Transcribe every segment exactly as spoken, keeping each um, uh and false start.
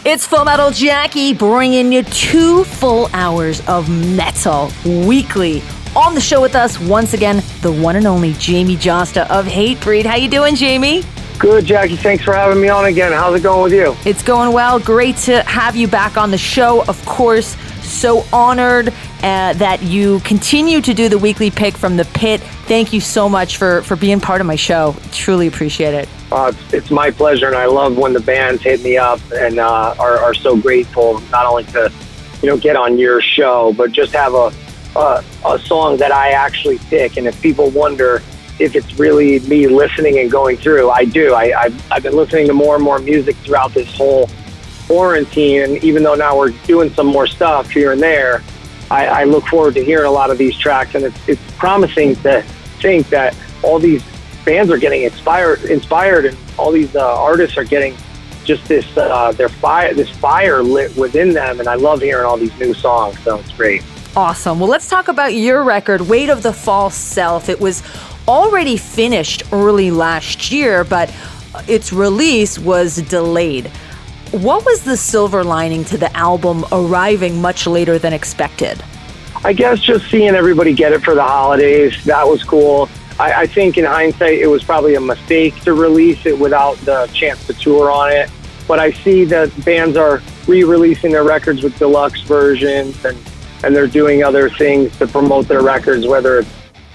It's Full Metal Jackie bringing you two full hours of metal weekly. On the show with us, once again, the one and only Jamie Josta of Hatebreed. How you doing, Jamie? Good, Jackie. Thanks for having me on again. How's it going with you? It's going well. Great to have you back on the show. Of course, so honored uh, that you continue to do the weekly pick from the pit. Thank you so much for, for being part of my show. Truly appreciate it. Uh, it's, it's my pleasure, and I love when the bands hit me up and uh, are, are so grateful not only to, you know, get on your show, but just have a, a a song that I actually pick. And if people wonder if it's really me listening and going through, I do. I, I've, I've been listening to more and more music throughout this whole quarantine, and even though now we're doing some more stuff here and there, I, I look forward to hearing a lot of these tracks, and it's, it's promising to think that all these bands are getting inspired, inspired, and all these uh, artists are getting just this uh, their fire, this fire lit within them. And I love hearing all these new songs. So it's great. Awesome. Well, let's talk about your record, Weight of the False Self. It was already finished early last year, but its release was delayed. What was the silver lining to the album arriving much later than expected? I guess just seeing everybody get it for the holidays, that was cool. I, I think in hindsight, it was probably a mistake to release it without the chance to tour on it. But I see that bands are re-releasing their records with deluxe versions, and, and they're doing other things to promote their records, whether it's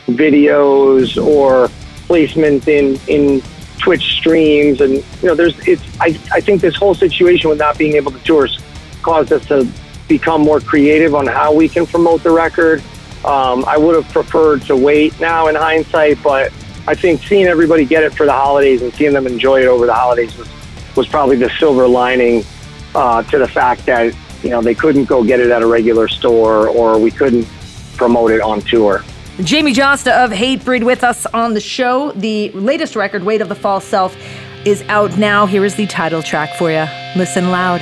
videos or placement in, in Twitch streams. And, you know, there's, it's, I, I think this whole situation with not being able to tour caused us to become more creative on how we can promote the record. Um, I would have preferred to wait now in hindsight, but I think seeing everybody get it for the holidays and seeing them enjoy it over the holidays was, was probably the silver lining uh, to the fact that, you know, they couldn't go get it at a regular store, or we couldn't promote it on tour. Jamie Josta of Hatebreed with us on the show. The latest record, Weight of the False Self, is out now. Here is the title track for you. Listen loud.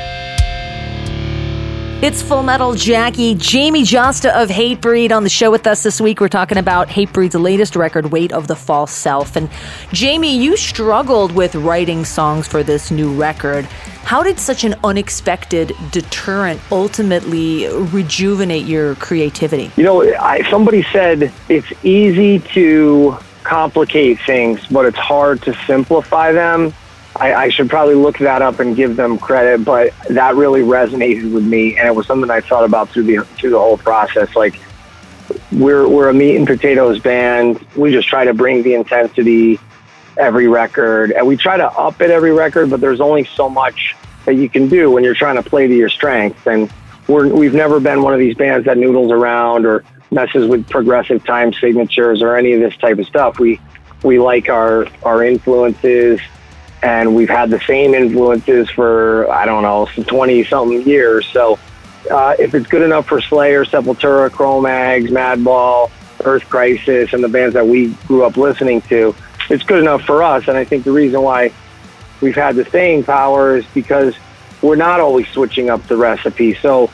It's Full Metal Jackie, Jamie Josta of Hatebreed on the show with us this week. We're talking about Hatebreed's latest record, Weight of the False Self. And Jamie, you struggled with writing songs for this new record. How did such an unexpected deterrent ultimately rejuvenate your creativity? You know, I, somebody said it's easy to complicate things, but it's hard to simplify them. I, I should probably look that up and give them credit, but that really resonated with me, and it was something I thought about through the through the whole process. Like, we're we're a meat and potatoes band. We just try to bring the intensity every record, and we try to up it every record, but there's only so much that you can do when you're trying to play to your strengths. And we're we've never been one of these bands that noodles around or messes with progressive time signatures or any of this type of stuff. We we like our our influences. And we've had the same influences for, I don't know, twenty-something years. So uh, if it's good enough for Slayer, Sepultura, Cro-Mags, Madball, Earth Crisis, and the bands that we grew up listening to, it's good enough for us. And I think the reason why we've had the staying power is because we're not always switching up the recipe. So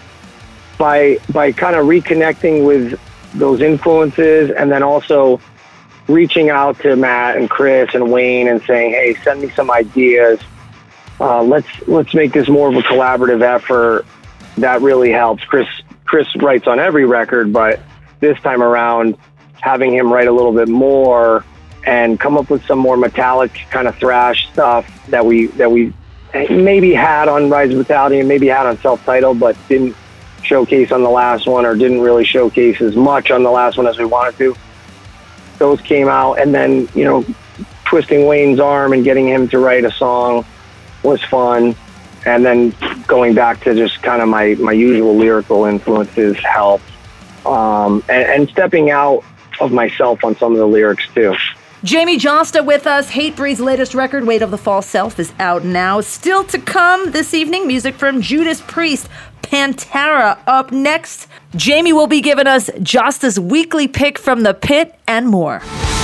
by by kind of reconnecting with those influences, and then also reaching out to Matt and Chris and Wayne and saying, hey, send me some ideas. Uh, let's let's make this more of a collaborative effort. That really helps. Chris Chris writes on every record, but this time around, having him write a little bit more and come up with some more metallic kind of thrash stuff that we that we maybe had on Rise of Brutality and maybe had on Self-Titled, but didn't showcase on the last one, or didn't really showcase as much on the last one as we wanted to. Those came out, and then, you know, twisting Wayne's arm and getting him to write a song was fun. And then going back to just kind of my, my usual lyrical influences helped. Um, and, and stepping out of myself on some of the lyrics too. Jamie Josta with us. Hatebreed's latest record, Weight of the False Self, is out now. Still to come this evening, music from Judas Priest, Pantera up next. Jamie will be giving us Josta's weekly pick from the pit and more.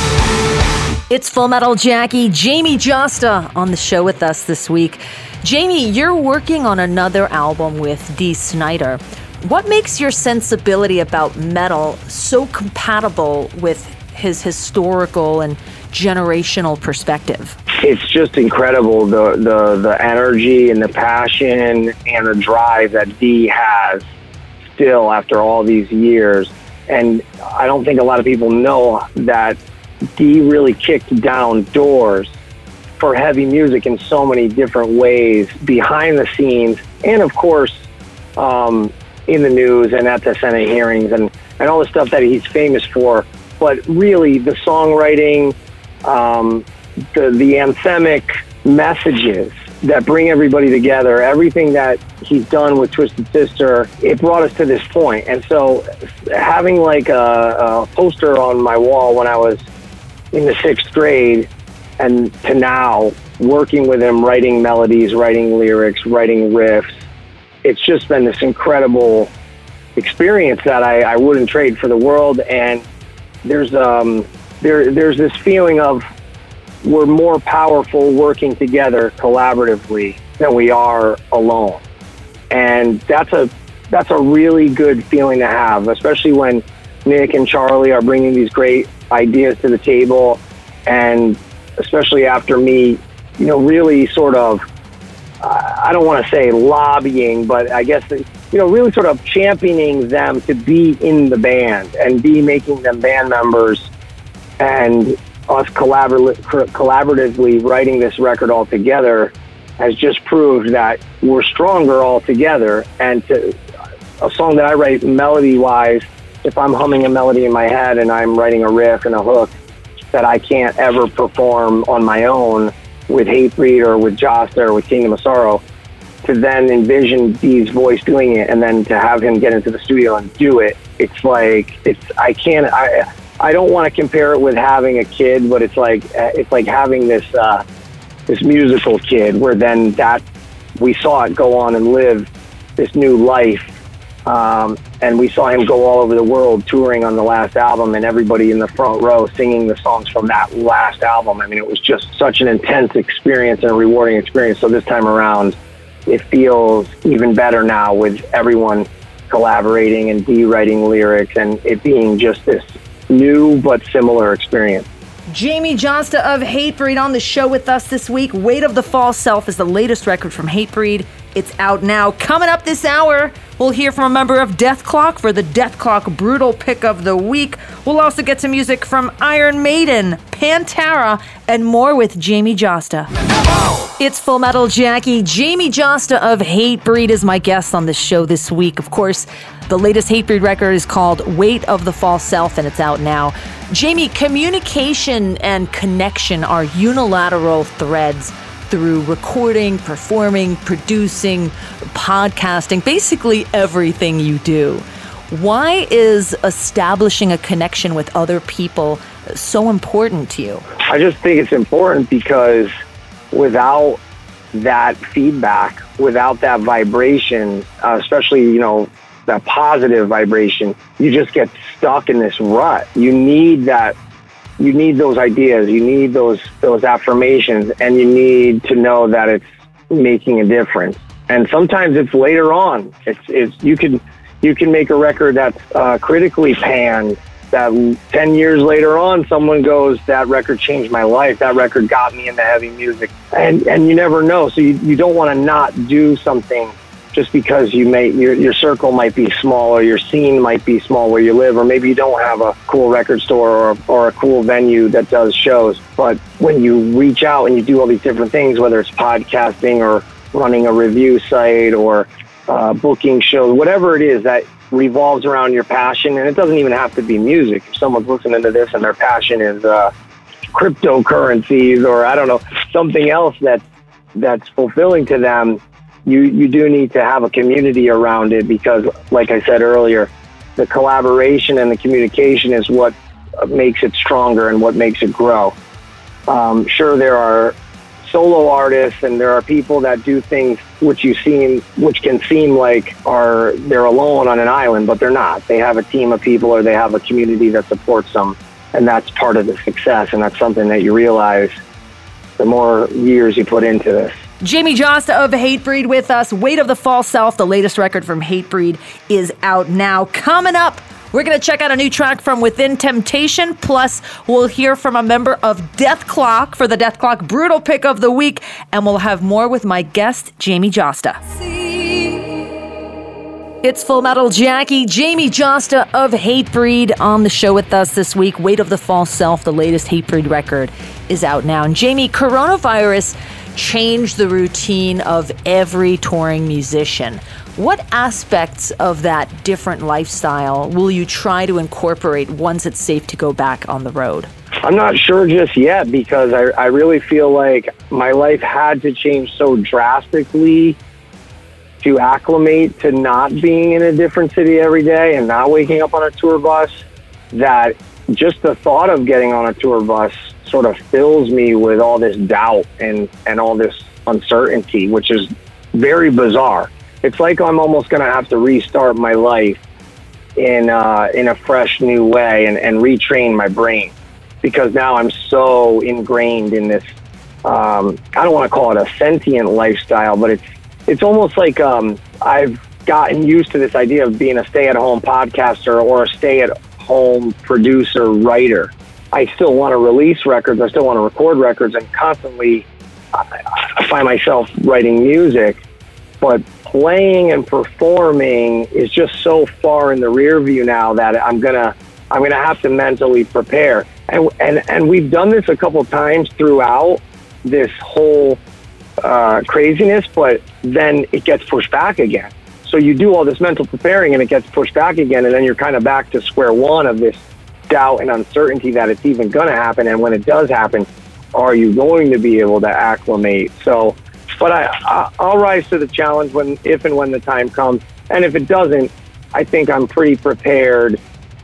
It's Full Metal Jackie, Jamie Josta on the show with us this week. Jamie, you're working on another album with Dee Snider. What makes your sensibility about metal so compatible with his historical and generational perspective? it's just incredible, the, the, the energy and the passion and the drive that Dee has still after all these years. And I don't think a lot of people know that Dee really kicked down doors for heavy music in so many different ways, behind the scenes, and of course, um, in the news and at the Senate hearings and, and all the stuff that he's famous for. But really, the songwriting, um, the, the anthemic messages that bring everybody together, everything that he's done with Twisted Sister, it brought us to this point. And so having like a, a poster on my wall when I was in the sixth grade and to now working with him, writing melodies, writing lyrics, writing riffs, it's just been this incredible experience that I, I wouldn't trade for the world. And there's um there there's this feeling of we're more powerful working together collaboratively than we are alone. And that's a that's a really good feeling to have, especially when Nick and Charlie are bringing these great ideas to the table, and especially after me, you know, really sort of, uh, I don't want to say lobbying, but I guess, you know, really sort of championing them to be in the band and be making them band members, and us collabor- collaboratively writing this record all together has just proved that we're stronger all together. And to, a song that I write melody-wise, if I'm humming a melody in my head and I'm writing a riff and a hook that I can't ever perform on my own with Hatebreed or with Jasta or with Kingdom of Sorrow, to then envision Dee's voice doing it and then to have him get into the studio and do it, it's like, it's, I can't, I, I don't want to compare it with having a kid, but it's like, it's like having this, uh, this musical kid where then that, we saw it go on and live this new life. Um, and we saw him go all over the world touring on the last album, and everybody in the front row singing the songs from that last album. I mean, it was just such an intense experience and a rewarding experience. So this time around, it feels even better now with everyone collaborating and Dee writing lyrics and it being just this new but similar experience. Jamey Jasta of Hatebreed on the show with us this week. Weight of the False Self is the latest record from Hatebreed. It's out now. Coming up this hour, we'll hear from a member of Dethklok for the Dethklok Brutal Pick of the Week. We'll also get some music from Iron Maiden, Pantera, and more with Jamey Jasta. It's Full Metal Jackie. Jamey Jasta of Hatebreed is my guest on the show this week. Of course, the latest Hatebreed record is called Weight of the False Self, and it's out now. Jamey, communication and connection are unilateral threads through recording, performing, producing, podcasting, basically everything you do. Why is establishing a connection with other people so important to you? I just think it's important because without that feedback, without that vibration, uh, especially, you know, that positive vibration, you just get stuck in this rut. You need that. You need those ideas. You need those those affirmations, and you need to know that it's making a difference. And sometimes it's later on. It's it's you can you can make a record that's uh, critically panned. That ten years later on, someone goes, "That record changed my life. That record got me into heavy music." And and you never know. So you you don't want to not do something just because you may your your circle might be small, or your scene might be small where you live, or maybe you don't have a cool record store or or a cool venue that does shows. But when you reach out and you do all these different things, whether it's podcasting or running a review site or uh, booking shows, whatever it is that revolves around your passion, and it doesn't even have to be music. If someone's listening to this and their passion is uh, cryptocurrencies or I don't know, something else that's that's fulfilling to them, You you do need to have a community around it, because, like I said earlier, the collaboration and the communication is what makes it stronger and what makes it grow. Um, sure, there are solo artists and there are people that do things which you seem which can seem like are they're alone on an island, but they're not. They have a team of people, or they have a community that supports them, and that's part of the success. And that's something that you realize the more years you put into this. Jamey Jasta of Hatebreed with us. Weight of the False Self, the latest record from Hatebreed, is out now. Coming up, We're going to check out a new track from Within Temptation. Plus, we'll hear from a member of Death Clock for the Death Clock Brutal Pick of the Week. And we'll have more with my guest, Jamie Josta. It's Full Metal Jackie, Jamie Josta of Hatebreed on the show with us this week. Weight of the False Self, the latest Hatebreed record, is out now. And Jamie, coronavirus changed the routine of every touring musician. What aspects of that different lifestyle will you try to incorporate once it's safe to go back on the road? I'm not sure just yet, because I, I really feel like my life had to change so drastically to acclimate to not being in a different city every day and not waking up on a tour bus, that just the thought of getting on a tour bus sort of fills me with all this doubt and, and all this uncertainty, which is very bizarre. It's like I'm almost going to have to restart my life in uh, in a fresh new way and, and retrain my brain, because now I'm so ingrained in this, um, I don't want to call it a sentient lifestyle, but it's it's almost like um, I've gotten used to this idea of being a stay-at-home podcaster or a stay-at-home producer, writer. I still want to release records, I still want to record records, and constantly I, I find myself writing music, but playing and performing is just so far in the rear view now that I'm gonna I'm gonna have to mentally prepare. And and and we've done this a couple times throughout this whole uh, craziness, but then it gets pushed back again. So you do all this mental preparing and it gets pushed back again, and then you're kind of back to square one of this doubt and uncertainty that it's even going to happen. And when it does happen, are you going to be able to acclimate? So, but I, I I'll rise to the challenge when, if and when the time comes. And if it doesn't, I think I'm pretty prepared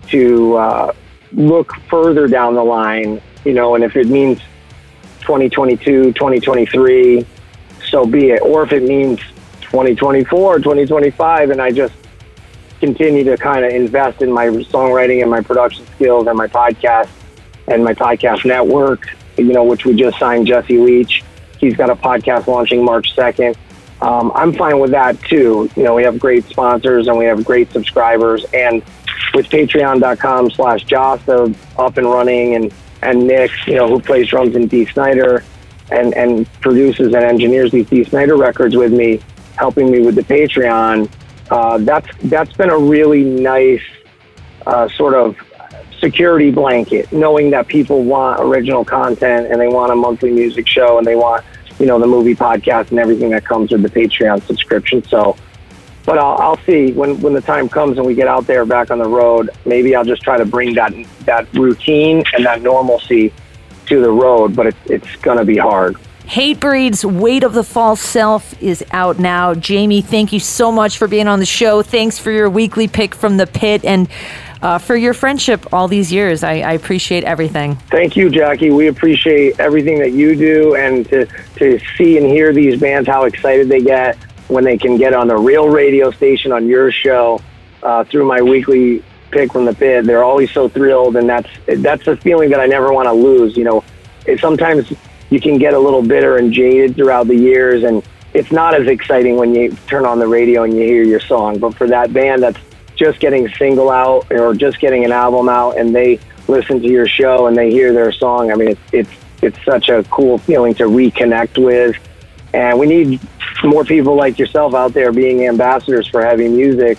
to uh, look further down the line, you know, and if it means twenty twenty-two, twenty twenty-three, so be it. Or if it means twenty twenty-four, twenty twenty-five, and I just continue to kind of invest in my songwriting and my production skills and my podcast and my podcast network, you know, which we just signed Jesse Leach. He's got a podcast launching March second. Um, I'm fine with that too. You know, we have great sponsors and we have great subscribers, and with patreon.com slash Josta up and running, and, and Nick, you know, who plays drums in Dee Snider and, and produces and engineers these Dee Snider records with me, helping me with the Patreon. Uh, that's that's been a really nice uh, sort of security blanket, knowing that people want original content and they want a monthly music show and they want, you know, the movie podcast and everything that comes with the Patreon subscription. So, but I'll, I'll see when, when the time comes and we get out there back on the road. Maybe I'll just try to bring that that routine and that normalcy to the road, but it, it's going to be hard. Hatebreed's Weight of the False Self is out now. Jamie, thank you so much for being on the show. Thanks for your weekly pick from the pit, and uh, for your friendship all these years. I, I appreciate everything. Thank you, Jackie. We appreciate everything that you do, and to, to see and hear these bands, how excited they get when they can get on the real radio station on your show uh, through my weekly pick from the pit. They're always so thrilled, and that's that's a feeling that I never want to lose. You know, it, sometimes you can get a little bitter and jaded throughout the years, and it's not as exciting when you turn on the radio and you hear your song. But for that band that's just getting a single out or just getting an album out, and they listen to your show and they hear their song, I mean, it's it's it's such a cool feeling to reconnect with. And we need more people like yourself out there being ambassadors for heavy music.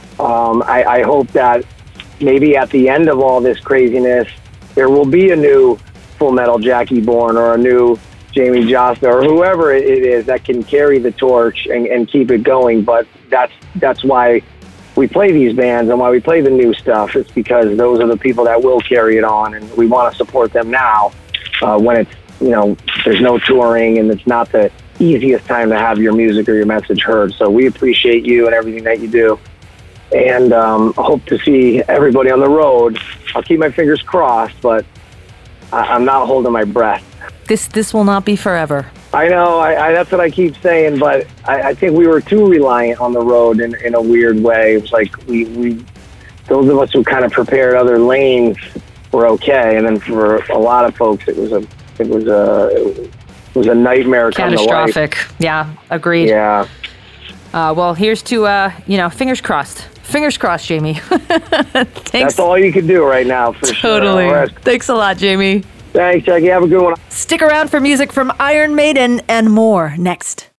Um, I, I hope that maybe at the end of all this craziness, there will be a new Full Metal Jackie born, or a new Jamie Josta, or whoever it is that can carry the torch and, and keep it going. But that's that's why we play these bands and why we play the new stuff. It's because those are the people that will carry it on, and we want to support them now uh, when it's, you know, there's no touring and it's not the easiest time to have your music or your message heard. So we appreciate you and everything that you do, and um, hope to see everybody on the road. I'll keep my fingers crossed, but I'm not holding my breath. This this will not be forever. I know, I, I, that's what I keep saying, but I, I think we were too reliant on the road in, in a weird way. It was like we, we, those of us who kind of prepared other lanes were okay, and then for a lot of folks, it was a, it was a, it was a nightmare. Catastrophic. Come to life. Yeah, agreed. Yeah. Uh, well, here's to, uh, you know, fingers crossed. Fingers crossed, Jamie. Thanks. That's all you can do right now, for totally. sure. Right. Thanks a lot, Jamie. Thanks, Jackie. Have a good one. Stick around for music from Iron Maiden and more next.